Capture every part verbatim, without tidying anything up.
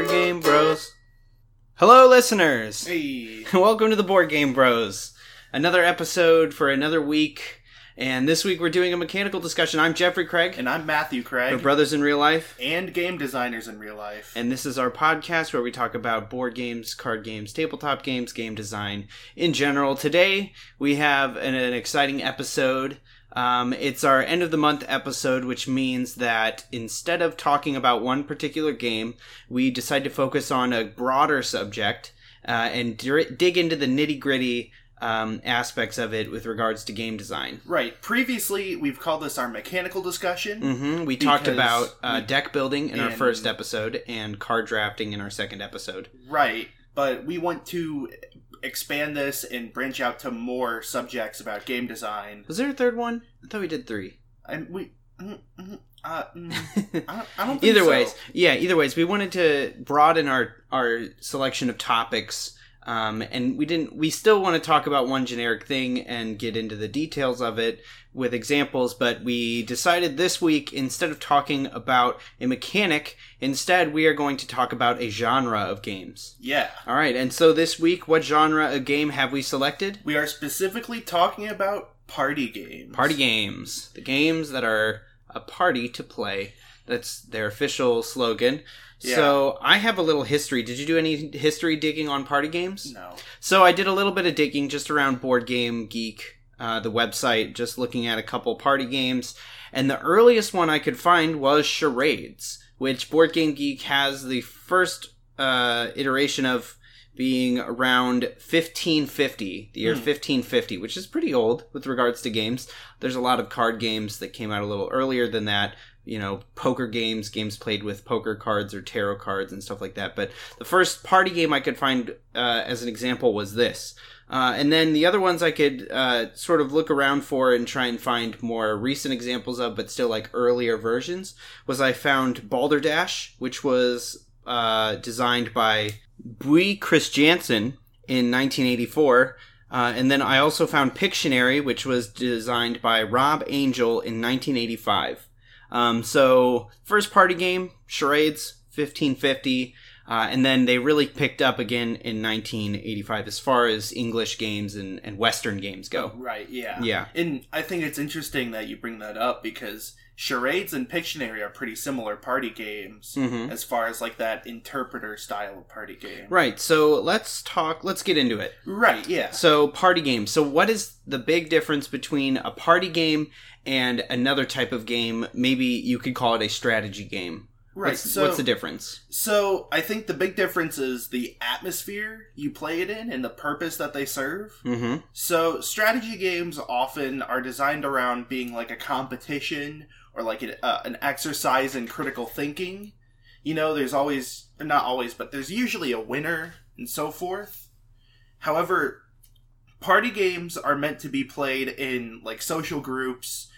Board Game Bros. Hello, listeners! Hey! Welcome to the Board Game Bros. Another episode for another week. And this week we're doing a mechanical discussion. I'm Jeffrey Craig. And I'm Matthew Craig. We're brothers in real life. And game designers in real life. And this is our podcast where we talk about board games, card games, tabletop games, game design in general. Today we have an, an exciting episode. Um, it's our end of the month episode, which means that instead of talking about one particular game, we decide to focus on a broader subject uh, and d- dig into the nitty-gritty um, aspects of it with regards to game design. Right. Previously, we've called this our mechanical discussion. Mm-hmm. We talked about uh, we, deck building in our and, first episode and card drafting in our second episode. Right. But we want to expand this and branch out to more subjects about game design. Was there a third one? I thought we did three. And we... Mm, mm, uh, mm, I, I don't think either so. ways, yeah, either ways, we wanted to broaden our, our selection of topics, um, and we didn't, we still want to talk about one generic thing and get into the details of it with examples, but we decided this week, instead of talking about a mechanic, instead we are going to talk about a genre of games. Yeah. Alright, and so this week, what genre of game have we selected? We are specifically talking about party games. Party games. The games that are a party to play. That's their official slogan. Yeah. So I have a little history. Did you do any history digging on party games? No. So I did a little bit of digging just around Board Game Geek, uh, the website, just looking at a couple party games. And the earliest one I could find was Charades, which Board Game Geek has the first uh, iteration of being around fifteen fifty, the year hmm. fifteen fifty, which is pretty old with regards to games. There's a lot of card games that came out a little earlier than that. You know, poker games, games played with poker cards or tarot cards and stuff like that. But the first party game I could find uh, as an example was this. Uh, and then the other ones I could uh, sort of look around for and try and find more recent examples of, but still like earlier versions, was I found Balderdash, which was uh, designed by Boy Christiansen in nineteen eighty-four. Uh, and then I also found Pictionary, which was designed by Rob Angel in nineteen eighty-five. Um, so, first party game, Charades, fifteen fifty, uh, and then they really picked up again in nineteen eighty-five as far as English games and, and Western games go. Right, yeah. Yeah. And I think it's interesting that you bring that up because Charades and Pictionary are pretty similar party games Mm-hmm. as far as like that interpreter style of party game. Right, so let's talk, let's get into it. Right, yeah. So, party games. So, what is the big difference between a party game and another type of game? Maybe you could call it a strategy game. Right. What's, so, what's the difference? So, I think the big difference is the atmosphere you play it in and the purpose that they serve. Mm-hmm. So, strategy games often are designed around being like a competition or like an, uh, an exercise in critical thinking. You know, there's always, not always, but there's usually a winner and so forth. However, party games are meant to be played in like social groups,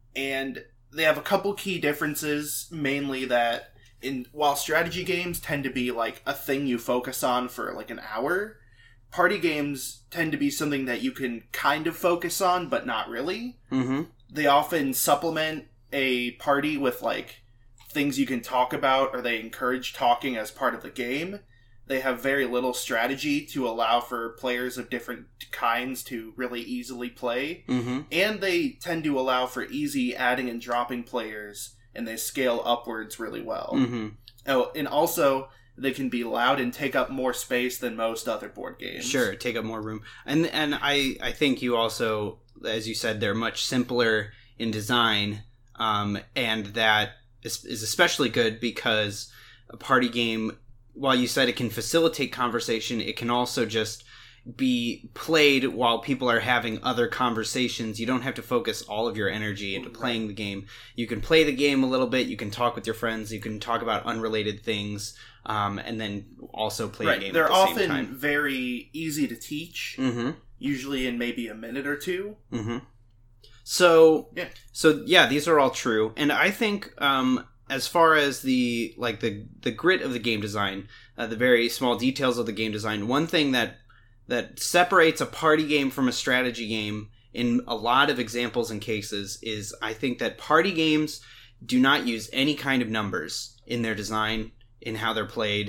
and they have a couple key differences, mainly that in while strategy games tend to be like a thing you focus on for like an hour, party games tend to be something that you can kind of focus on but not really. Mm-hmm. They often supplement a party with like things you can talk about, or they encourage talking as part of the game. They have very little strategy to allow for players of different kinds to really easily play. Mm-hmm. And they tend to allow for easy adding and dropping players, and they scale upwards really well. Mm-hmm. Oh, and also, they can be loud and take up more space than most other board games. Sure, take up more room. And and I, I think you also, as you said, they're much simpler in design, um, and that is, is especially good because a party game, while you said it can facilitate conversation, it can also just be played while people are having other conversations. You don't have to focus all of your energy into playing the game. You can play the game a little bit, you can talk with your friends, you can talk about unrelated things, um, and then also play right. the game They're at the often same time. very easy to teach, Mm-hmm. usually in maybe a minute or two. Mm-hmm. So, yeah. so yeah, these are all true. And I think, um, as far as the, like the, the grit of the game design, uh, the very small details of the game design, one thing that, that separates a party game from a strategy game in a lot of examples and cases is I think that party games do not use any kind of numbers in their design, in how they're played.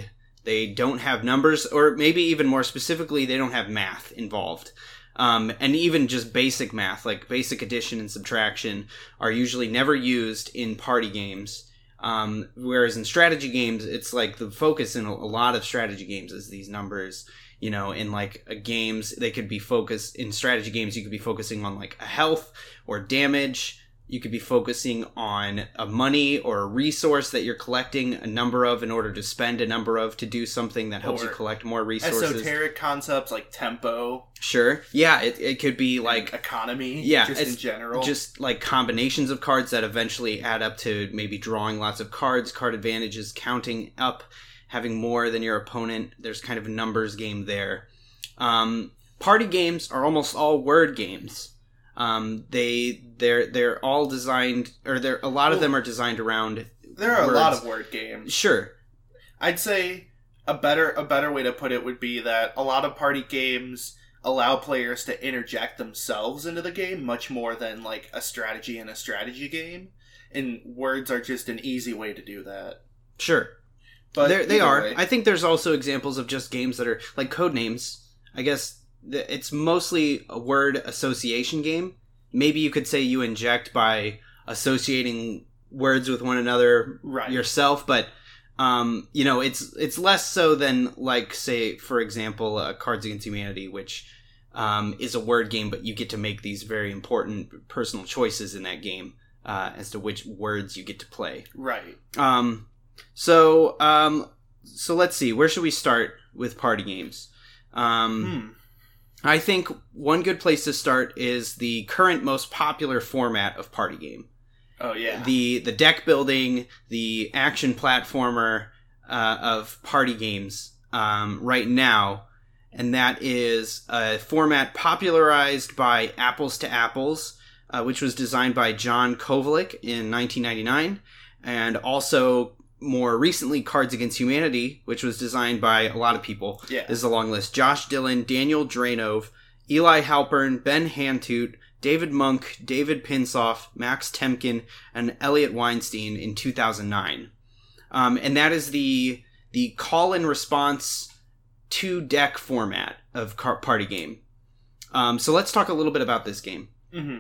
They don't have numbers, or maybe even more specifically, they don't have math involved. Um, and even just basic math, like basic addition and subtraction, are usually never used in party games. Um, whereas in strategy games, it's like the focus in a, a lot of strategy games is these numbers. You know, in like a games, they could be focused in strategy games. You could be focusing on like a health or damage. You could be focusing on a money or a resource that you're collecting a number of in order to spend a number of to do something that helps or you collect more resources. Esoteric concepts like tempo. Sure. Yeah, it, it could be like... economy, yeah, just in general. Just like combinations of cards that eventually add up to maybe drawing lots of cards, card advantages, counting up, having more than your opponent. There's kind of a numbers game there. Um, party games are almost all word games. Um, they they're they're all designed, or they're a lot of them are designed around. There are words. a lot of word games. Sure, I'd say a better a better way to put it would be that a lot of party games allow players to interject themselves into the game much more than like a strategy in a strategy game, and words are just an easy way to do that. Sure, but They're, they are. Way. I think there's also examples of just games that are like Codenames. I guess. It's mostly a word association game. Maybe you could say you inject by associating words with one another right. yourself, but um, you know, it's it's less so than like, say, for example, uh, Cards Against Humanity, which um, is a word game, but you get to make these very important personal choices in that game uh, as to which words you get to play. Right. Um. So um. So let's see. Where should we start with party games? Um. Hmm. I think one good place to start is the current most popular format of party game. Oh, yeah. The the deck building, the action platformer uh, of party games um, right now. And that is a format popularized by Apples to Apples, uh, which was designed by John Kovalik in nineteen ninety-nine. And also... more recently, Cards Against Humanity, which was designed by a lot of people. Yeah. This is a long list. Josh Dillon, Daniel Dranove, Eli Halpern, Ben Hantoot, David Monk, David Pinsoff, Max Temkin, and Elliot Weinstein in two thousand nine. Um, and that is the the call and response two deck format of car- party game. Um, so let's talk a little bit about this game. Mm-hmm.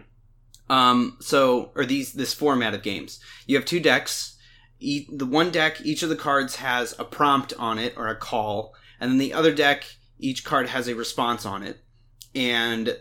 Um, so, or these this format of games. You have two decks. E- the one deck, each of the cards has a prompt on it, or a call, and then the other deck, each card has a response on it. And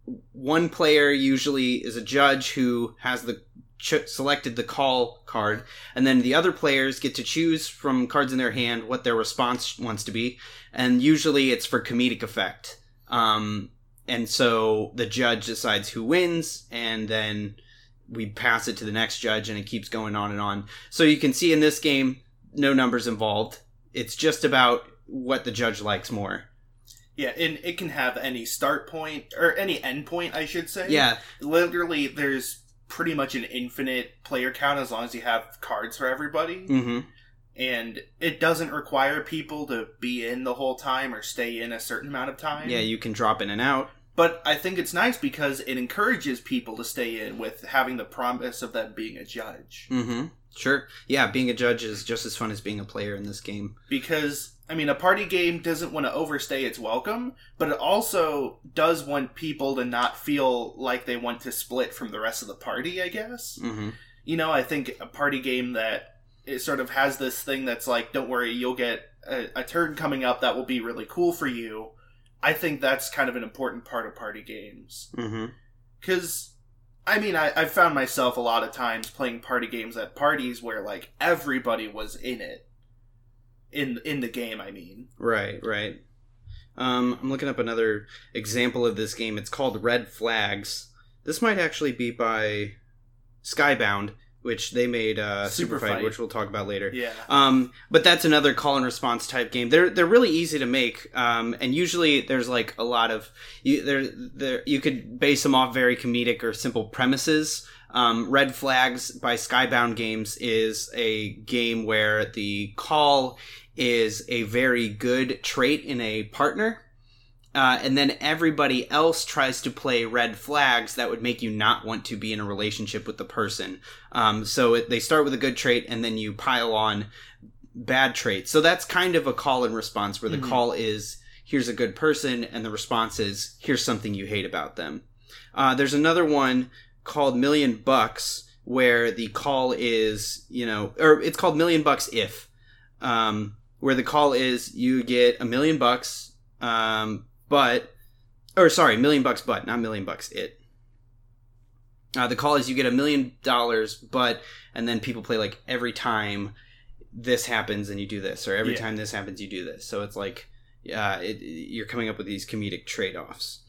one player usually is a judge who has the ch- selected the call card, and then the other players get to choose from cards in their hand what their response wants to be, and usually it's for comedic effect. Um, and so the judge decides who wins, and then... we pass it to the next judge, and it keeps going on and on. So you can see in this game, no numbers involved. It's just about what the judge likes more. Yeah, and it can have any start point, or any end point, I should say. Yeah. Literally, there's pretty much an infinite player count as long as you have cards for everybody. Mm-hmm. And it doesn't require people to be in the whole time or stay in a certain amount of time. Yeah, you can drop in and out. But I think it's nice because it encourages people to stay in with having the promise of them being a judge. Mm-hmm. Sure. Yeah, being a judge is just as fun as being a player in this game. Because, I mean, a party game doesn't want to overstay its welcome, but it also does want people to not feel like they want to split from the rest of the party, I guess. Mm-hmm. You know, I think a party game that it sort of has this thing that's like, don't worry, you'll get a, a turn coming up that will be really cool for you. I think that's kind of an important part of party games. Because, mm-hmm. I mean, I, I've found myself a lot of times playing party games at parties where, like, everybody was in it. In in the game, I mean. Right, right. Um, I'm looking up another example of this game. It's called Red Flags. This might actually be by Skybound, which they made uh, Super, Super Fight, Fight, which we'll talk about later. Yeah. Um, but that's another call and response type game. They're they're really easy to make, um, and usually there's like a lot of you there there you could base them off very comedic or simple premises. Um, Red Flags by Skybound Games is a game where the call is a very good trait in a partner. Uh, and then everybody else tries to play red flags that would make you not want to be in a relationship with the person. Um, so it, they start with a good trait, and then you pile on bad traits. So that's kind of a call and response, where the mm-hmm. call is, here's a good person, and the response is, here's something you hate about them. Uh, there's another one called Million Bucks, where the call is, you know, or it's called Million Bucks If, um, where the call is, you get a million bucks, um, but, or sorry, million bucks but, not million bucks it. Uh, the call is you get a million dollars, but, and then people play like, every time this happens and you do this, or every yeah. time this happens you do this. So it's like, uh, it, you're coming up with these comedic trade-offs.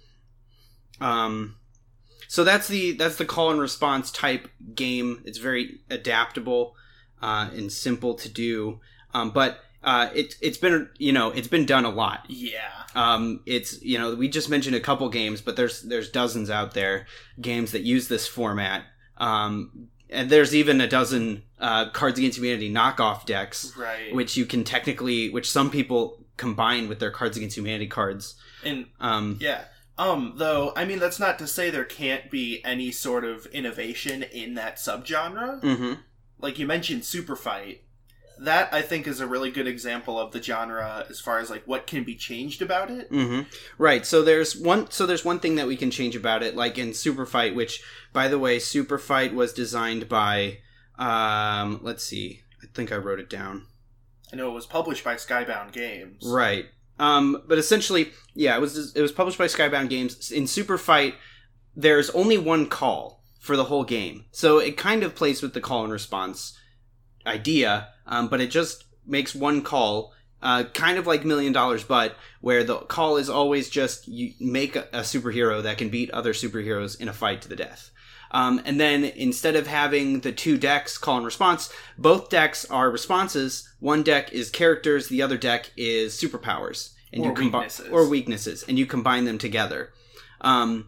Um, so that's the, that's the call and response type game. It's very adaptable, uh, and simple to do. Um, but, uh, it, it's been, you know, it's been done a lot. Yeah. Um, it's, you know, we just mentioned a couple games, but there's, there's dozens out there, games that use this format. Um, and there's even a dozen, uh, Cards Against Humanity knockoff decks, right, which you can technically, which some people combine with their Cards Against Humanity cards. And, um, yeah. Um, though, I mean, that's not to say there can't be any sort of innovation in that subgenre. Mm-hmm. Like you mentioned Super Fight. That, I think, is a really good example of the genre as far as, like, what can be changed about it. Mm-hmm. Right. So there's one So there's one thing that we can change about it, like in Super Fight, which, by the way, Super Fight was designed by, um, let's see, I think I wrote it down. I know it was published by Skybound Games. Right. Um, but essentially, yeah, it was it was published by Skybound Games. In Super Fight, there's only one call for the whole game. So it kind of plays with the call and response idea, um, but it just makes one call, uh, kind of like Million Dollars But, where the call is always just, you make a, a superhero that can beat other superheroes in a fight to the death. Um, and then instead of having the two decks, call and response, both decks are responses. One deck is characters, the other deck is superpowers. And or you combi- weaknesses. Or weaknesses, and you combine them together. Um,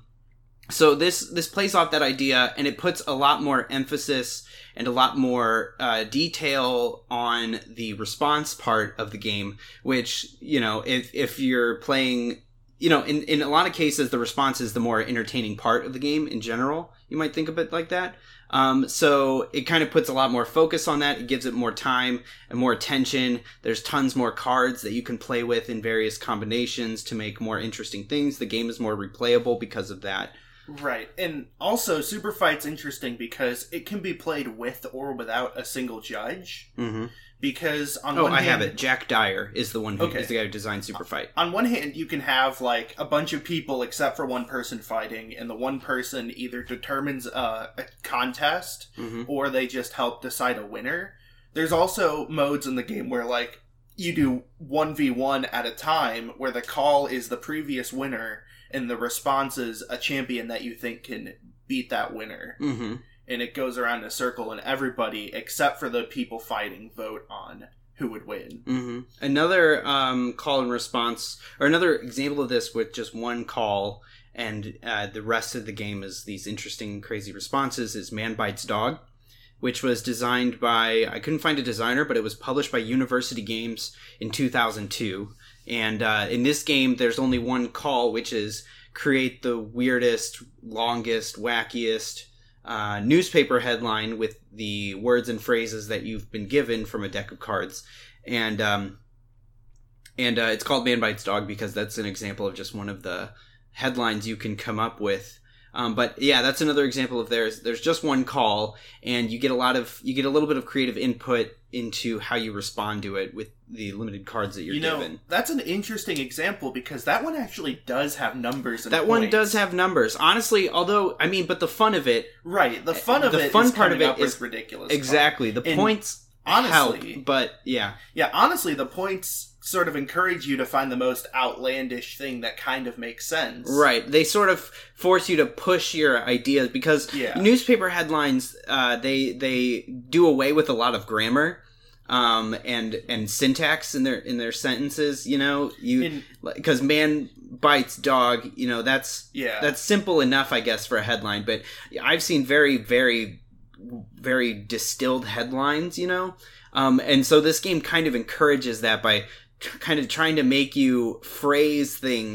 so this, this plays off that idea, and it puts a lot more emphasis and a lot more uh, detail on the response part of the game, which, you know, if if you're playing, you know, in, in a lot of cases, the response is the more entertaining part of the game in general. You might think of it like that. Um, so it kind of puts a lot more focus on that. It gives it more time and more attention. There's tons more cards that you can play with in various combinations to make more interesting things. The game is more replayable because of that. Right, and also Super Fight's interesting because it can be played with or without a single judge. Mm-hmm. Because on oh, one I hand, have it. Jack Dyer is the one who okay. is the guy who designed Super Fight. On one hand, you can have like a bunch of people except for one person fighting, and the one person either determines a, a contest mm-hmm. or they just help decide a winner. There's also modes in the game where like you do one v one at a time, where the call is the previous winner and the response is a champion that you think can beat that winner. Mm-hmm. And it goes around in a circle, and everybody, except for the people fighting, vote on who would win. Mm-hmm. Another um, call and response, or another example of this with just one call, and uh, the rest of the game is these interesting, crazy responses, is Man Bites Dog, which was designed by, I couldn't find a designer, but it was published by University Games in two thousand two. And uh, in this game, there's only one call, which is create the weirdest, longest, wackiest uh, newspaper headline with the words and phrases that you've been given from a deck of cards. And um, and uh, it's called Man Bites Dog because that's an example of just one of the headlines you can come up with. Um, but yeah, that's another example of there's there's just one call, and you get a lot of you get a little bit of creative input into how you respond to it with the limited cards that you're you know, given. That's an interesting example because that one actually does have numbers. And that points. one does have numbers, honestly. Although I mean, but the fun of it, right? The fun of the it, fun is part of it is ridiculous. Exactly, the and points honestly, help, but yeah, yeah. Honestly, the points sort of encourage you to find the most outlandish thing that kind of makes sense. Right. They sort of force you to push your ideas because yeah. newspaper newspaper headlines, uh, they they do away with a lot of grammar um, and and syntax in their in their sentences. You know, you because man bites dog. You know, that's yeah. that's simple enough, I guess, for a headline. But I've seen very very very distilled headlines. You know, um, and so this game kind of encourages that by kind of trying to make you phrase things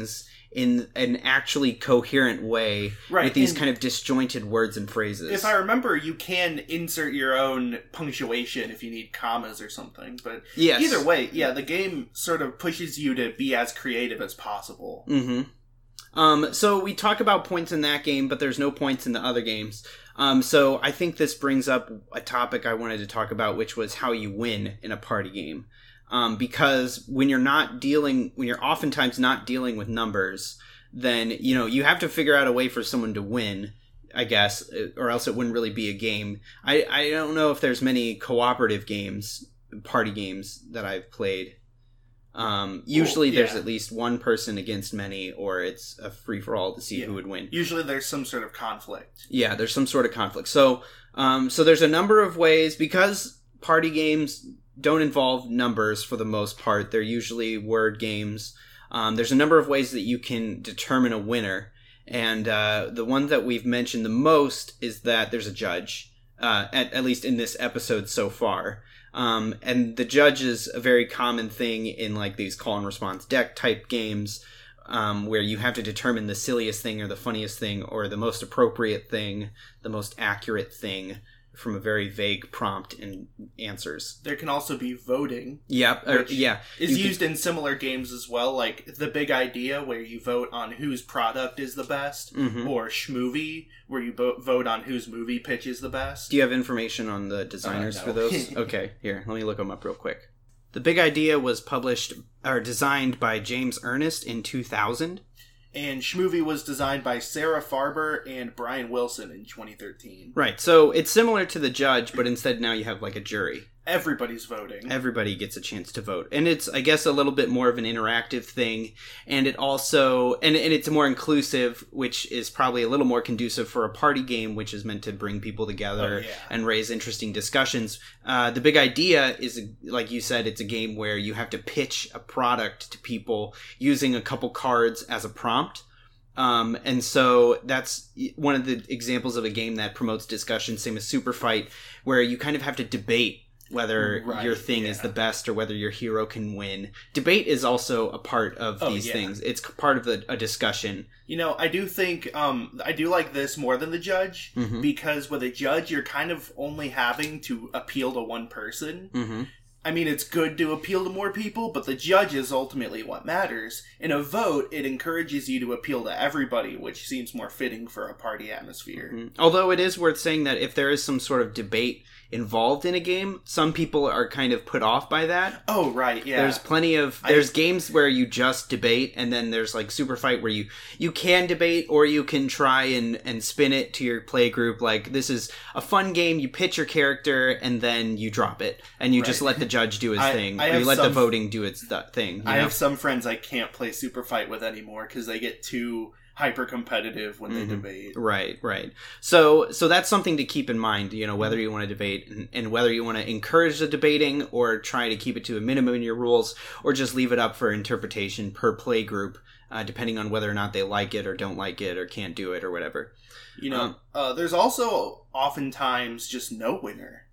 in an actually coherent way right. with these and kind of disjointed words and phrases. If I remember, you can insert your own punctuation if you need commas or something. But yes. either way, yeah, the game sort of pushes you to be as creative as possible. Mm-hmm. Um, so we talk about points in that game, but there's no points in the other games. Um, so I think this brings up a topic I wanted to talk about, which was how you win in a party game. Um, because when you're not dealing, when you're oftentimes not dealing with numbers, then, you know, you have to figure out a way for someone to win, I guess, or else it wouldn't really be a game. I, I don't know if there's many cooperative games, party games that I've played. Um, usually Ooh, yeah. there's at least one person against many, or it's a free-for-all to see yeah. who would win. Usually there's some sort of conflict. Yeah, there's some sort of conflict. So, um, so there's a number of ways, because party games don't involve numbers for the most part. They're usually word games. Um, there's a number of ways that you can determine a winner. And uh, the one that we've mentioned the most is that there's a judge, uh, at, at least in this episode so far. Um, and the judge is a very common thing in like these call and response deck type games, um, where you have to determine the silliest thing or the funniest thing or the most appropriate thing, the most accurate thing from a very vague prompt and answers. There can also be voting. Yep. Or, which yeah. is You used can- in similar games as well, like The Big Idea, where you vote on whose product is the best, Mhm. or Schmovie, where you bo- vote on whose movie pitch is the best. Do you have information on the designers Uh, no. for those? Okay, here, let me look them up real quick. The Big Idea was published or designed by James Ernest in two thousand. And Schmovie was designed by Sarah Farber and Brian Wilson in twenty thirteen. Right, so it's similar to the judge, but instead now you have like a jury. Everybody's voting. Everybody gets a chance to vote. And it's, I guess, a little bit more of an interactive thing. And it also, and, and it's more inclusive, which is probably a little more conducive for a party game, which is meant to bring people together Oh, yeah. and raise interesting discussions. Uh, the Big Idea is, like you said, it's a game where you have to pitch a product to people using a couple cards as a prompt. Um, and so that's one of the examples of a game that promotes discussion, same as Super Fight, where you kind of have to debate whether Right, your thing yeah. is the best or whether your hero can win. Debate is also a part of Oh, these yeah. things. It's part of the, a discussion. You know, I do think, um, I do like this more than the judge, Mhm. because with a judge, you're kind of only having to appeal to one person. Mm-hmm. I mean, it's good to appeal to more people, but the judge is ultimately what matters. In a vote, it encourages you to appeal to everybody, which seems more fitting for a party atmosphere. Mm-hmm. Although it is worth saying that if there is some sort of debate involved in a game, some people are kind of put off by that. Oh, right, yeah. There's plenty of I- there's games where you just debate, and then there's like Super Fight where you you can debate, or you can try and and spin it to your play group like, this is a fun game, you pitch your character and then you drop it and you just Right. let the judge do his I- thing, I or have you let the some- voting do its th- thing. You I know? have some friends I can't play Super Fight with anymore because they get too hyper competitive when they Mhm. debate. Right, right. So, so that's something to keep in mind. You know, whether you want to debate and, and whether you want to encourage the debating or try to keep it to a minimum in your rules, or just leave it up for interpretation per play group, uh, depending on whether or not they like it or don't like it or can't do it or whatever. You know, Um, uh, there's also oftentimes just no winner,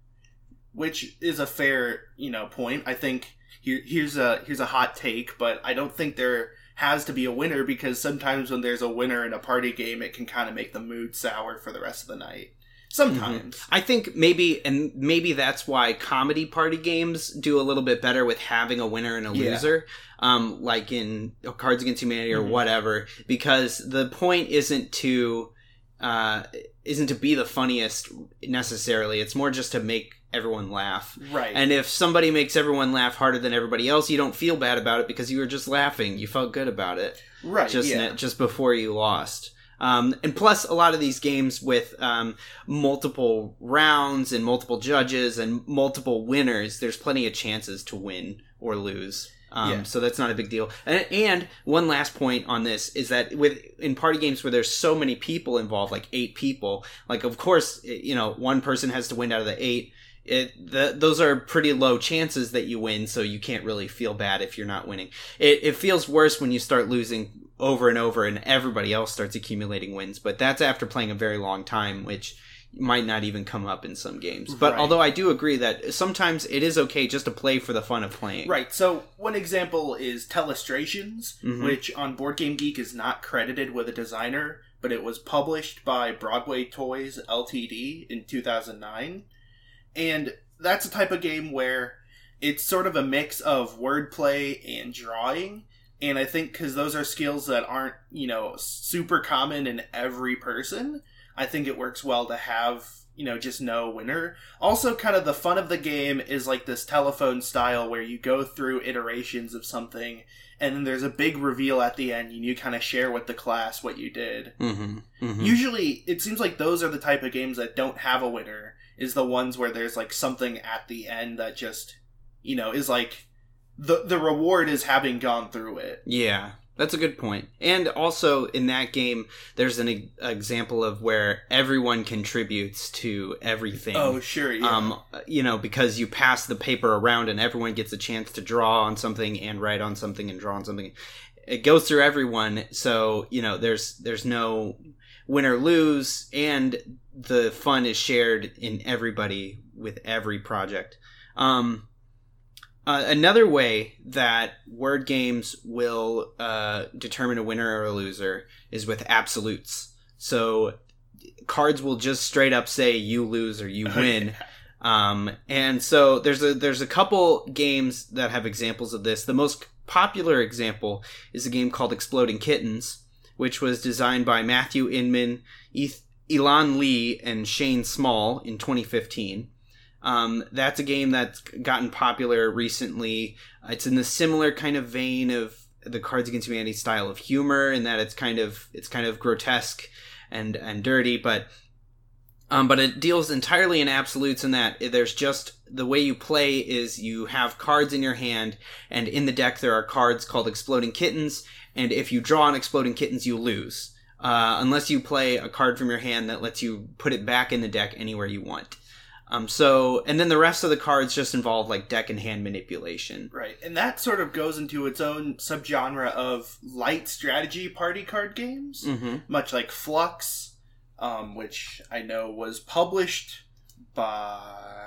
which is a fair, you know, point. I think here, here's a here's a hot take, but I don't think there has to be a winner, because sometimes when there's a winner in a party game, it can kind of make the mood sour for the rest of the night. Sometimes. I think maybe, and maybe that's why comedy party games do a little bit better with having a winner and a Yeah. loser, um, like in Cards Against Humanity or Mhm. whatever, because the point isn't to, uh, isn't to be the funniest necessarily. It's more just to make everyone laugh. Right. And if somebody makes everyone laugh harder than everybody else, you don't feel bad about it because you were just laughing. You felt good about it. right. Just yeah. ne- just before you lost. Um, and plus, a lot of these games with um, multiple rounds and multiple judges and multiple winners, there's plenty of chances to win or lose. Um, Yeah. So that's not a big deal. And, and one last point on this is that with in party games where there's so many people involved, like eight people, like of course, you know, one person has to win out of the eight. It the, those are pretty low chances that you win, so you can't really feel bad if you're not winning. It, it feels worse when you start losing over and over and everybody else starts accumulating wins, but that's after playing a very long time, which, might not even come up in some games. But Right. although I do agree that sometimes it is okay just to play for the fun of playing. Right, so one example is Telestrations, Mhm. which on Board Game Geek is not credited with a designer, but it was published by Broadway Toys Ltd in two thousand nine. And that's a type of game where it's sort of a mix of wordplay and drawing. And I think because those are skills that aren't, you know, super common in every person, I think it works well to have, you know, just no winner. Also, kind of the fun of the game is like this telephone style where you go through iterations of something, and then there's a big reveal at the end, and you kind of share with the class what you did. Mm-hmm. Mm-hmm. Usually, it seems like those are the type of games that don't have a winner, is the ones where there's like something at the end that just, you know, is like, the the reward is having gone through it. Yeah, that's a good point. And also in that game, there's an e- example of where everyone contributes to everything. Oh, sure, yeah. Um, you know, because you pass the paper around and everyone gets a chance to draw on something and write on something and draw on something. It goes through everyone, so you know, there's there's no win or lose, and the fun is shared in everybody with every project. Um, Uh, another way that word games will uh, determine a winner or a loser is with absolutes. So cards will just straight up say you lose or you win. Um, and so there's a there's a couple games that have examples of this. The most popular example is a game called Exploding Kittens, which was designed by Matthew Inman, Eth- Elon Lee, and Shane Small in twenty fifteen. Um, that's a game that's gotten popular recently. It's in the similar kind of vein of the Cards Against Humanity style of humor, in that it's kind of it's kind of grotesque and and dirty, but um, but it deals entirely in absolutes. In that there's just the way you play is you have cards in your hand, and in the deck there are cards called Exploding Kittens, and if you draw on Exploding Kittens, you lose, uh, unless you play a card from your hand that lets you put it back in the deck anywhere you want. Um, so, and then the rest of the cards just involve like deck and hand manipulation. Right, and that sort of goes into its own subgenre of light strategy party card games, Mm-hmm. much like Flux, um, which I know was published by...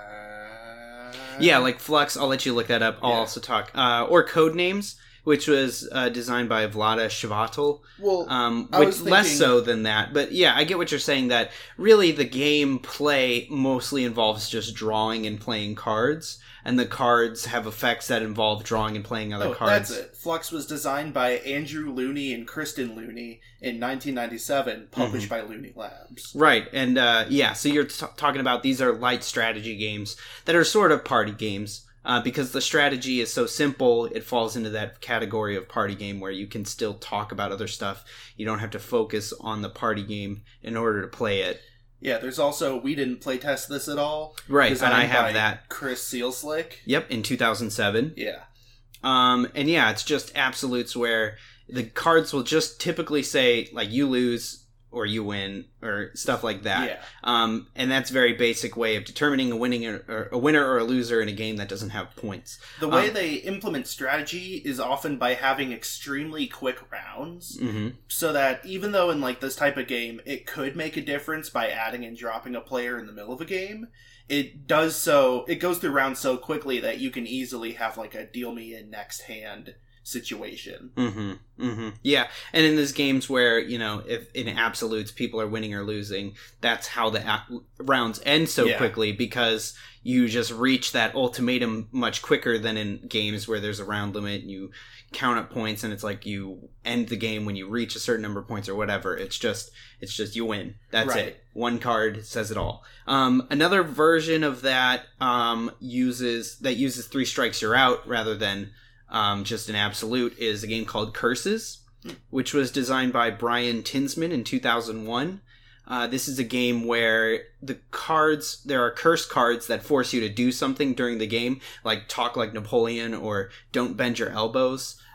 Yeah, like Flux, I'll let you look that up. I'll Yeah. also talk. Uh, or Codenames, which was uh, designed by Vlada Shvatel. Well, Um, I which was less thinking- so than that, but yeah, I get what you're saying. That really the game play mostly involves just drawing and playing cards, and the cards have effects that involve drawing and playing other oh, cards. that's it. Flux was designed by Andrew Looney and Kristen Looney in nineteen ninety-seven, published Mm-hmm. by Looney Labs. Right, and uh, yeah, so you're t- talking about these are light strategy games that are sort of party games. Uh, because the strategy is so simple, it falls into that category of party game where you can still talk about other stuff. You don't have to focus on the party game in order to play it. Yeah, there's also We Didn't Playtest This at All. Right, and designed I have by that. Chris Sealslick. Yep, in two thousand seven. Yeah. Um, and yeah, it's just absolutes where the cards will just typically say, like, you lose or you win or stuff like that. Yeah. Um, and that's a very basic way of determining a winning or, or a winner or a loser in a game that doesn't have points. The way Um, they implement strategy is often by having extremely quick rounds, Mm-hmm. so that even though in like this type of game it could make a difference by adding and dropping a player in the middle of a game, it does so, it goes through rounds so quickly that you can easily have like a deal me in next hand situation. Mm-hmm. Mm-hmm. Yeah, and in these games where, you know, if in absolutes people are winning or losing, that's how the a- rounds end so Yeah. quickly, because you just reach that ultimatum much quicker than in games where there's a round limit and you count up points and it's like you end the game when you reach a certain number of points or whatever. It's just it's just you win. That's Right. it. One card says it all. Um, another version of that um, uses that uses three strikes you're out rather than Um, just an absolute, is a game called Curses, which was designed by Brian Tinsman in two thousand one. Uh, this is a game where the cards, there are curse cards that force you to do something during the game, like talk like Napoleon or don't bend your elbows.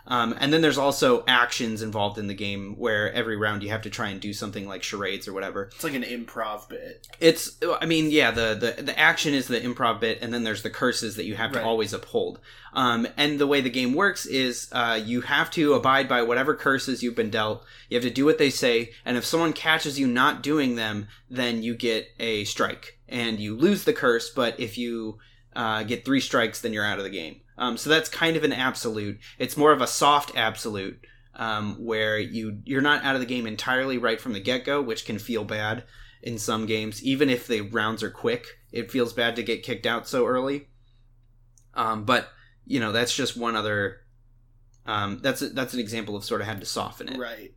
Um, and then there's also actions involved in the game where every round you have to try and do something like charades or whatever. It's like an improv bit. It's, I mean, yeah, the, the, the action is the improv bit, and then there's the curses that you have to Right. always uphold. Um, and the way the game works is uh, you have to abide by whatever curses you've been dealt. You have to do what they say, and if someone catches you not doing them, then you get a strike. And you lose the curse, but if you uh, get three strikes, then you're out of the game. Um, so that's kind of an absolute. It's more of a soft absolute, um, where you, you're not out of the game entirely right from the get-go, which can feel bad in some games. Even if the rounds are quick, it feels bad to get kicked out so early. Um, but, you know, that's just one other... Um, that's a, that's an example of sort of had to soften it. Right.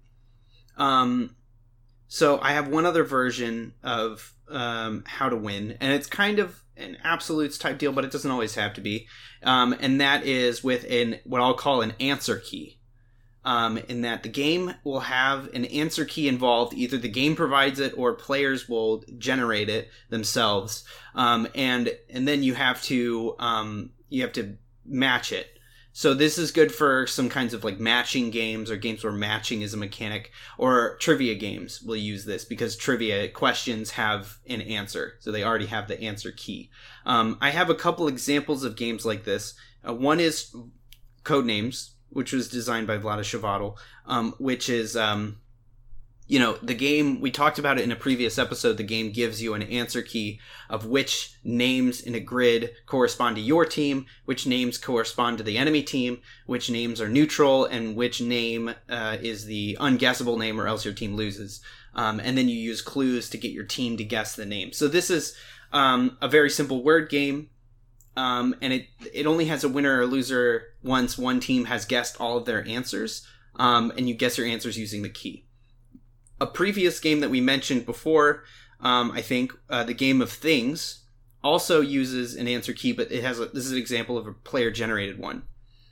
Um, so I have one other version of um, how to win, and it's kind of an absolutes type deal, but it doesn't always have to be. Um, and that is with an what I'll call an answer key. Um, in that the game will have an answer key involved. Either the game provides it or players will generate it themselves. Um, and and then you have to um, you have to match it. So this is good for some kinds of like matching games or games where matching is a mechanic, or trivia games will use this because trivia questions have an answer. So they already have the answer key. Um, I have a couple examples of games like this. Uh, one is Codenames, which was designed by Vlaada Chvátil, um, which is, um, you know, the game, we talked about it in a previous episode, the game gives you an answer key of which names in a grid correspond to your team, which names correspond to the enemy team, which names are neutral, and which name uh, is the unguessable name or else your team loses. Um, and then you use clues to get your team to guess the name. So this is um, a very simple word game. Um, and it it only has a winner or loser once one team has guessed all of their answers, um, and you guess your answers using the key. A previous game that we mentioned before, um, I think, uh, the Game of Things, also uses an answer key, but it has a, this is an example of a player-generated one.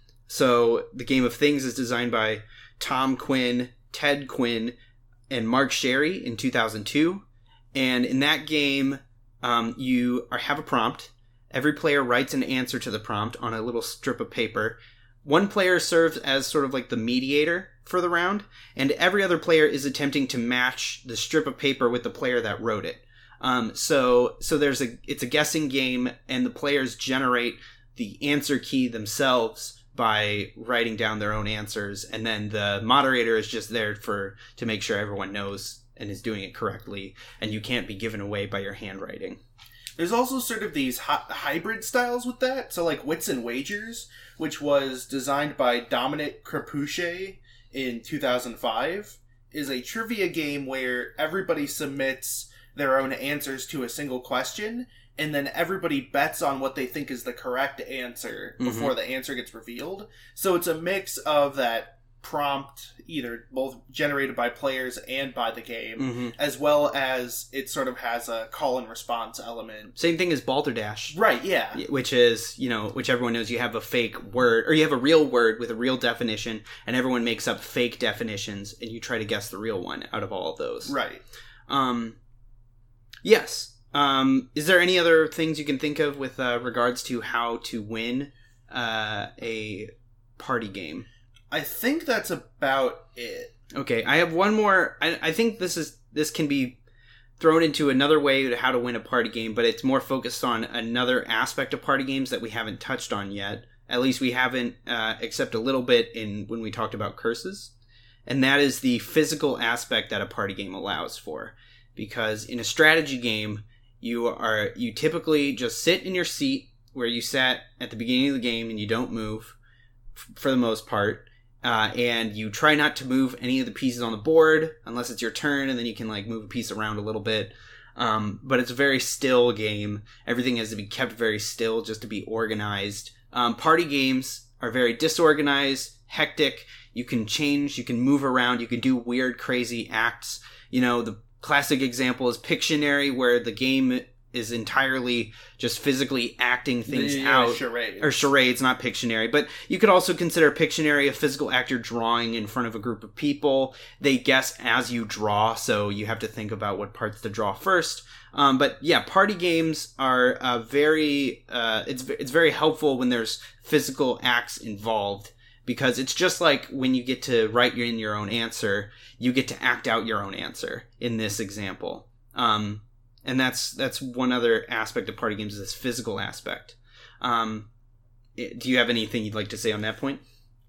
So the Game of Things is designed by Tom Quinn, Ted Quinn, and Mark Sherry in two thousand two, and in that game, um, you are, have a prompt. Every player writes an answer to the prompt on a little strip of paper. One player serves as sort of like the mediator for the round, and every other player is attempting to match the strip of paper with the player that wrote it. Um, so, so there's a, it's a guessing game, and the players generate the answer key themselves by writing down their own answers, and then the moderator is just there for, to make sure everyone knows and is doing it correctly, and you can't be given away by your handwriting. There's also sort of these hi- hybrid styles with that. So like Wits and Wagers, which was designed by Dominic Crepuche in two thousand five, is a trivia game where everybody submits their own answers to a single question, and then everybody bets on what they think is the correct answer before mm-hmm. the answer gets revealed. So it's a mix of that prompt, either both generated by players and by the game, mm-hmm. as well as it sort of has a call and response element. Same thing as Balderdash. Right, yeah. Which is, you know, which everyone knows you have a fake word, or you have a real word with a real definition, and everyone makes up fake definitions, and you try to guess the real one out of all of those. Right. Um, yes. Um, is there any other things you can think of with uh, regards to how to win uh, a party game? I think that's about it. Okay, I have one more. I, I think this is this can be thrown into another way to how to win a party game, but it's more focused on another aspect of party games that we haven't touched on yet. At least we haven't, uh, except a little bit in when we talked about curses, and that is the physical aspect that a party game allows for. Because in a strategy game, you are you typically just sit in your seat where you sat at the beginning of the game, and you don't move f- for the most part. Uh, and you try not to move any of the pieces on the board unless it's your turn, and then you can like move a piece around a little bit. Um, but it's a very still game. Everything has to be kept very still just to be organized. Um, party games are very disorganized, hectic. You can change, you can move around, you can do weird, crazy acts. You know, the classic example is Pictionary, where the game is entirely just physically acting things yeah, out. Charades. Or charades, not Pictionary. But you could also consider Pictionary a physical actor drawing in front of a group of people. They guess as you draw, so you have to think about what parts to draw first. Um, but yeah, party games are uh, very, uh, it's, it's very helpful when there's physical acts involved, because it's just like when you get to write in your own answer, you get to act out your own answer in this example. Um, and that's that's one other aspect of party games, is this physical aspect. Um, do you have anything you'd like to say on that point?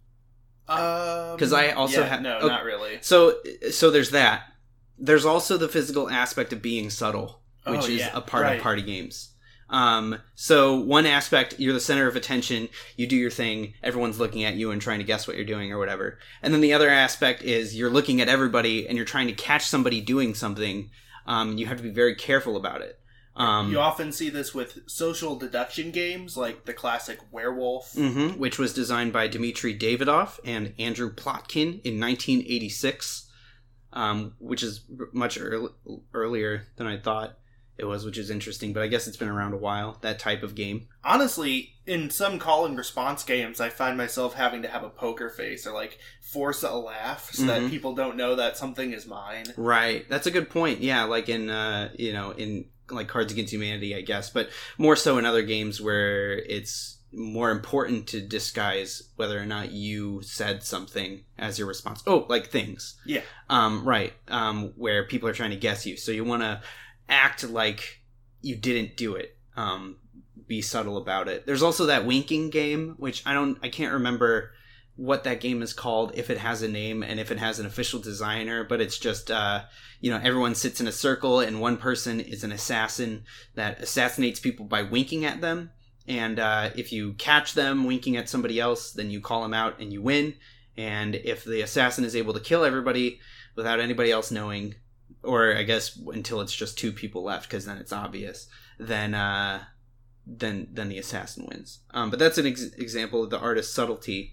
Because um, I also yeah, have no, oh, not really. So so there's that. There's also the physical aspect of being subtle, which oh, is yeah, a part right. of party games. Um, so one aspect, you're the center of attention, you do your thing, everyone's looking at you and trying to guess what you're doing or whatever. And then the other aspect is you're looking at everybody and you're trying to catch somebody doing something. Um, you have to be very careful about it. Um, you often see this with social deduction games, like the classic Werewolf. Mm-hmm, which was designed by Dmitry Davidoff and Andrew Plotkin in nineteen eighty-six, um, which is much early, earlier than I thought it was, which is interesting, but I guess it's been around a while, that type of game. Honestly, in some call and response games, I find myself having to have a poker face or like force a laugh so mm-hmm. that people don't know that something is mine. Right. That's a good point. Yeah, like in, uh, you know, in like Cards Against Humanity, I guess, but more so in other games where it's more important to disguise whether or not you said something as your response. Oh, like Things. Yeah. Um, right. Um, where people are trying to guess you. So you want to act like you didn't do it. Um, be subtle about it. There's also that winking game, which I don't, I can't remember what that game is called, if it has a name and if it has an official designer, but it's just, uh, you know, everyone sits in a circle and one person is an assassin that assassinates people by winking at them. And, uh, if you catch them winking at somebody else, then you call them out and you win. And if the assassin is able to kill everybody without anybody else knowing, or I guess until it's just two people left, because then it's obvious, then uh, then then the assassin wins. Um, but that's an ex- example of the artist's subtlety.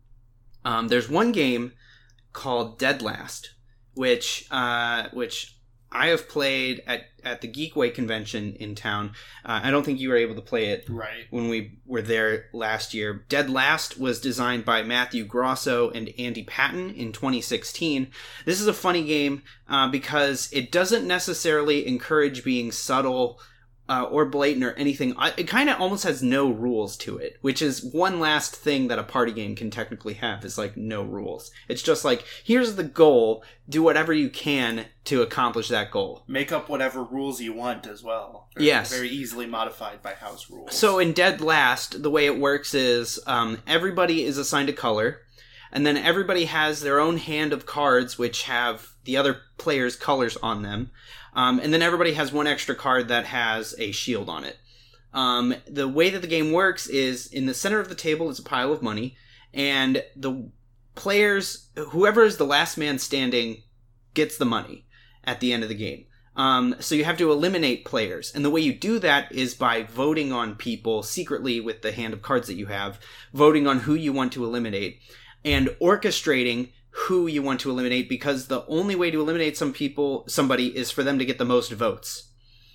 Um, there's one game called Dead Last, which uh, which I have played at, at the Geekway convention in town. Uh, I don't think you were able to play it right when we were there last year. Dead Last was designed by Matthew Grosso and Andy Patton in twenty sixteen. This is a funny game uh, because it doesn't necessarily encourage being subtle uh, or blatant or anything. It kind of almost has no rules to it, which is one last thing that a party game can technically have, is like no rules. It's just like, here's the goal, do whatever you can to accomplish that goal. Make up whatever rules you want as well. They're yes. Very easily modified by house rules. So in Dead Last, the way it works is um, everybody is assigned a color, and then everybody has their own hand of cards which have the other player's colors on them. Um, and then everybody has one extra card that has a shield on it. Um, the way that the game works is in the center of the table is a pile of money, and the players, whoever is the last man standing, gets the money at the end of the game. Um, so you have to eliminate players, and the way you do that is by voting on people secretly with the hand of cards that you have, voting on who you want to eliminate, and orchestrating who you want to eliminate, because the only way to eliminate some people, somebody, is for them to get the most votes.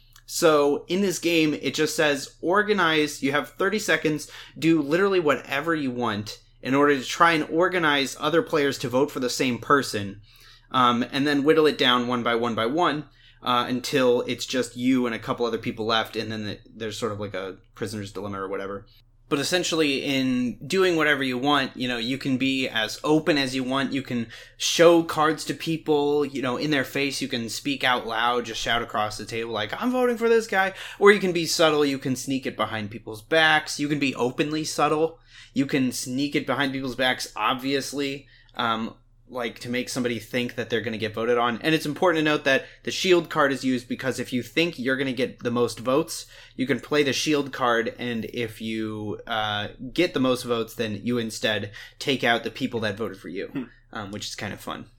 So in this game, it just says organize, you have thirty seconds, do literally whatever you want in order to try and organize other players to vote for the same person, um, and then whittle it down one by one by one uh, until it's just you and a couple other people left, and then the, there's sort of like a prisoner's dilemma or whatever. But essentially, in doing whatever you want, you know, you can be as open as you want. You can show cards to people, you know, in their face. You can speak out loud, just shout across the table like, I'm voting for this guy. Or you can be subtle. You can sneak it behind people's backs. You can be openly subtle. You can sneak it behind people's backs, obviously, um, like to make somebody think that they're going to get voted on. And it's important to note that the shield card is used because if you think you're going to get the most votes, you can play the shield card, and if you uh, get the most votes, then you instead take out the people that voted for you, hmm. um, which is kind of fun.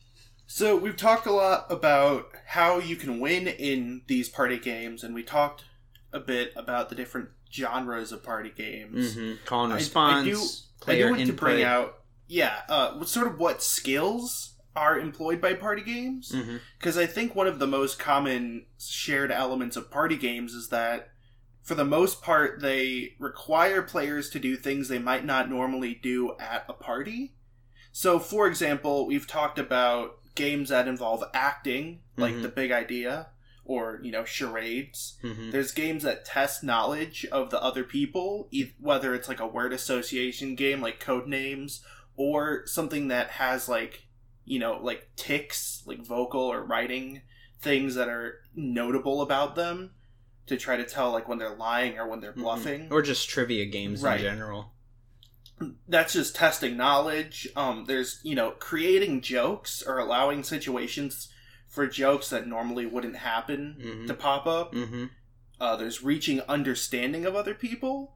So we've talked a lot about how you can win in these party games, and we talked a bit about the different genres of party games. Mm-hmm. Call and response, I, I do, player I do want input. to bring out Yeah, uh, sort of what skills are employed by party games. Because mm-hmm. I think one of the most common shared elements of party games is that, for the most part, they require players to do things they might not normally do at a party. So, for example, we've talked about games that involve acting, like mm-hmm. The Big Idea, or, you know, charades. Mm-hmm. There's games that test knowledge of the other people, whether it's like a word association game like Codenames, or something that has like, you know, like tics, like vocal or writing things that are notable about them to try to tell like when they're lying or when they're bluffing. Mm-hmm. Or just trivia games right. in general. That's just testing knowledge. Um, there's, you know, creating jokes or allowing situations for jokes that normally wouldn't happen mm-hmm. to pop up. Mm-hmm. Uh, there's reaching understanding of other people.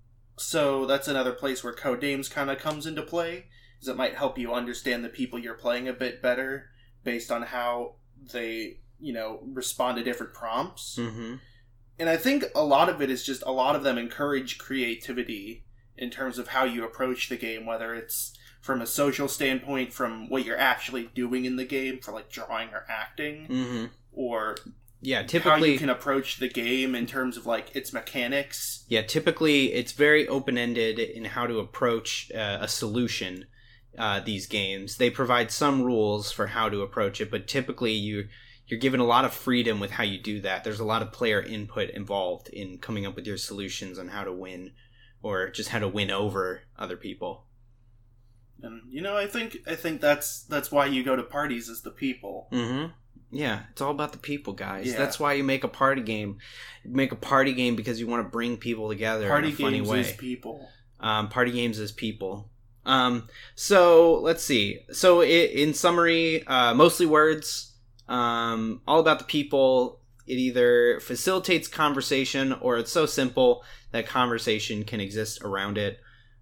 So that's another place where Codenames kind of comes into play, is it might help you understand the people you're playing a bit better based on how they, you know, respond to different prompts. Mm-hmm. And I think a lot of it is just a lot of them encourage creativity in terms of how you approach the game, whether it's from a social standpoint, from what you're actually doing in the game for like drawing or acting, mm-hmm. or yeah, typically how you can approach the game in terms of like its mechanics. Yeah, typically it's very open-ended in how to approach uh, a solution. Uh, these games, they provide some rules for how to approach it, but typically you you're given a lot of freedom with how you do that. There's a lot of player input involved in coming up with your solutions on how to win, or just how to win over other people. And you know, I think I think that's that's why you go to parties, is the people. Mm-hmm. Yeah, it's all about the people, guys. Yeah. That's why you make a party game. You make a party game because you want to bring people together party in a funny games way. Is people. Um, party games is people. Um, so let's see. So it, in summary, uh, mostly words, um, all about the people. It either facilitates conversation, or it's so simple that conversation can exist around it.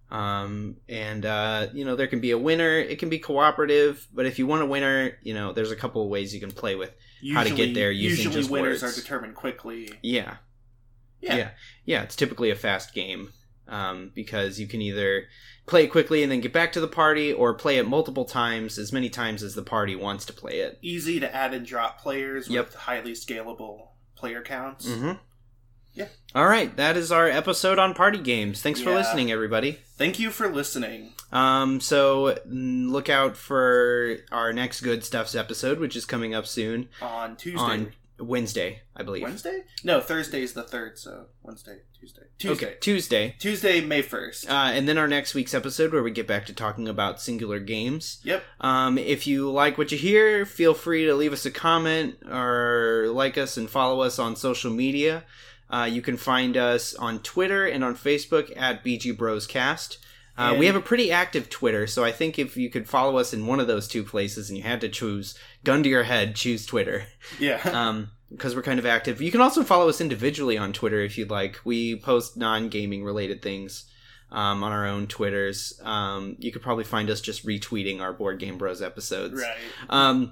Um, and, uh, you know, there can be a winner. It can be cooperative, but if you want a winner, you know, there's a couple of ways you can play with Usually, how to get there using usually just winners words. are determined quickly. Yeah. Yeah. Yeah. Yeah. It's typically a fast game. Um, because you can either play it quickly and then get back to the party, or play it multiple times, as many times as the party wants to play it. Easy to add and drop players yep. with highly scalable player counts. Mm-hmm. Yeah. All right, that is our episode on party games. Thanks for yeah. listening, everybody. Thank you for listening. Um, so look out for our next Good Stuffs episode, which is coming up soon. On Tuesday. On Wednesday, I believe. Wednesday? No, Thursday's the third, so Wednesday, Tuesday. Tuesday. Okay, Tuesday. Tuesday, May first. Uh, and then our next week's episode, where we get back to talking about singular games. Yep. Um, if you like what you hear, feel free to leave us a comment, or like us and follow us on social media. Uh, you can find us on Twitter and on Facebook at B G Bros Cast. Uh, we have a pretty active Twitter, so I think if you could follow us in one of those two places and you had to choose, gun to your head, choose Twitter. Yeah. um, because we're kind of active. You can also follow us individually on Twitter if you'd like. We post non-gaming related things um, on our own Twitters. Um, you could probably find us just retweeting our Board Game Bros episodes. Right. Um,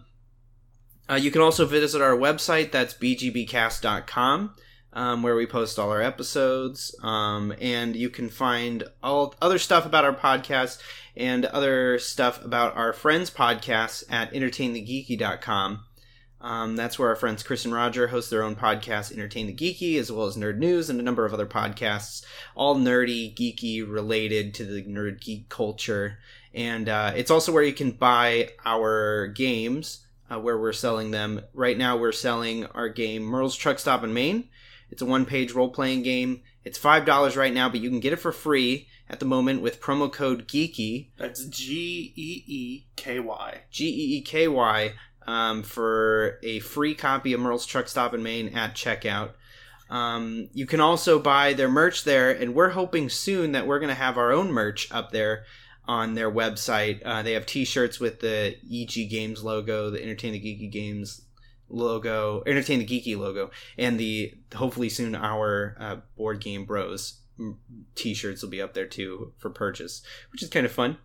uh, you can also visit our website. That's b g b cast dot com. Um, where we post all our episodes, um, and you can find all other stuff about our podcast and other stuff about our friends' podcasts at entertain the geeky dot com. Um, that's where our friends Chris and Roger host their own podcast, Entertain the Geeky, as well as Nerd News and a number of other podcasts, all nerdy, geeky, related to the nerd geek culture. And uh, it's also where you can buy our games, uh, where we're selling them. Right now we're selling our game Merle's Truck Stop in Maine. It's a one-page role-playing game. It's five dollars right now, but you can get it for free at the moment with promo code GEEKY. That's G E E K Y. G E E K Y um, for a free copy of Merle's Truck Stop in Maine at checkout. Um, you can also buy their merch there, and we're hoping soon that we're going to have our own merch up there on their website. Uh, they have t-shirts with the E G Games logo, the Entertain the Geeky Games logo, Entertain the Geeky logo, and the hopefully soon our uh, Board Game Bros t-shirts will be up there too for purchase, which is kind of fun.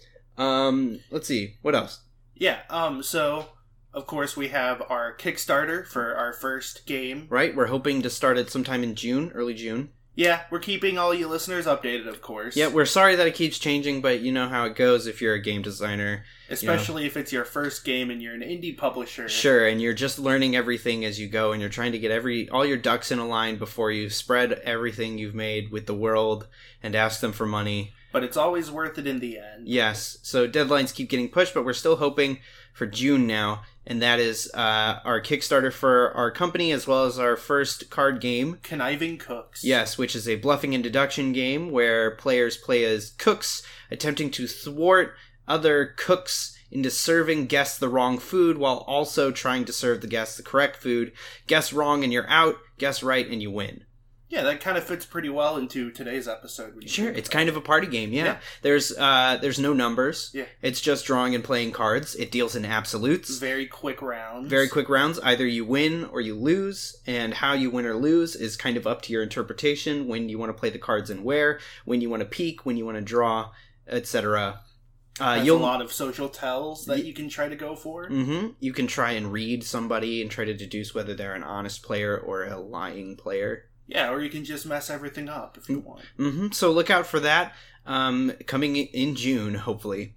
Um, let's see, what else? Yeah, um, so of course we have our Kickstarter for our first game. Right, we're hoping to start it sometime in June, early June. Yeah, we're keeping all you listeners updated, of course. Yeah, we're sorry that it keeps changing, but you know how it goes if you're a game designer. Especially you know. if it's your first game and you're an indie publisher. Sure, and you're just learning everything as you go, and you're trying to get every all your ducks in a line before you spread everything you've made with the world and ask them for money. But it's always worth it in the end. Yes, so deadlines keep getting pushed, but we're still hoping for June now. And that is uh, our Kickstarter for our company, as well as our first card game. Conniving Cooks. Yes, which is a bluffing and deduction game where players play as cooks, attempting to thwart other cooks into serving guests the wrong food while also trying to serve the guests the correct food. Guess wrong and you're out. Guess right and you win. Yeah, that kind of fits pretty well into today's episode. Sure, it's kind of a party game, yeah. Yeah. There's uh, there's no numbers. Yeah. It's just drawing and playing cards. It deals in absolutes. Very quick rounds. Very quick rounds. Either you win or you lose, and how you win or lose is kind of up to your interpretation, when you want to play the cards and where, when you want to peek, when you want to draw, et cetera. Uh, Has you'll, a lot of social tells that you can try to go for. Mm-hmm. You can try and read somebody and try to deduce whether they're an honest player or a lying player. Yeah, or you can just mess everything up if you want. Mm-hmm. So look out for that um, coming in June, hopefully.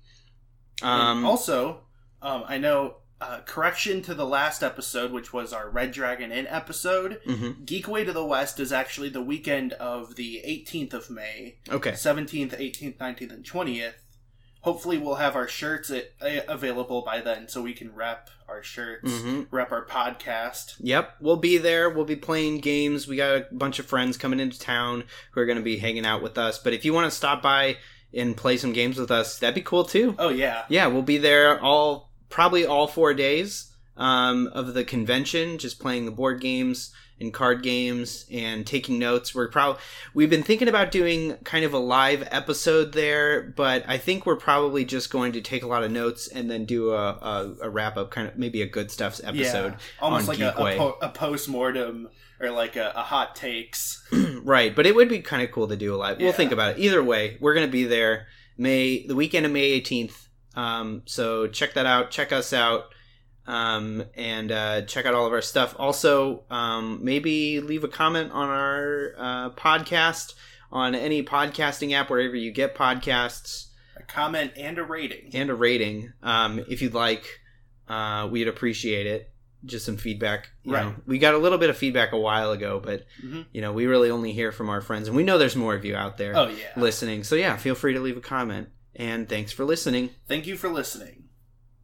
Um, And also, um, I know, uh, correction to the last episode, which was our Red Dragon Inn episode. mm-hmm. Geekway to the West is actually the weekend of the eighteenth of May. Okay. seventeenth, eighteenth, nineteenth, and twentieth. Hopefully we'll have our shirts at, uh, available by then so we can rep our shirts, Mm-hmm. rep our podcast. Yep, we'll be there. We'll be playing games. We got a bunch of friends coming into town who are going to be hanging out with us. But if you want to stop by and play some games with us, that'd be cool too. Oh, yeah. Yeah, we'll be there all probably all four days um, of the convention, just playing the board games and card games and taking notes. We're probably we've been thinking about doing kind of a live episode there, but I think we're probably just going to take a lot of notes and then do a, a, a wrap up, kind of maybe a good stuffs episode. Yeah, almost on like a, Geekway. a, po- a post-mortem or like a, a hot takes. Right, but it would be kind of cool to do a live. We'll Yeah. think about it. Either way, we're going to be there May the weekend of May eighteenth. Um, so check that out. Check us out. Um, and uh, check out all of our stuff. Also, um, maybe leave a comment on our uh, podcast on any podcasting app, wherever you get podcasts, A comment and a rating. and a rating um, if you'd like. Uh, we'd appreciate it. Just some feedback. You Right. know, we got a little bit of feedback a while ago, but Mm-hmm. you know, we really only hear from our friends, and we know there's more of you out there Oh, yeah. listening. So yeah, feel free to leave a comment. And thanks for listening. Thank you for listening.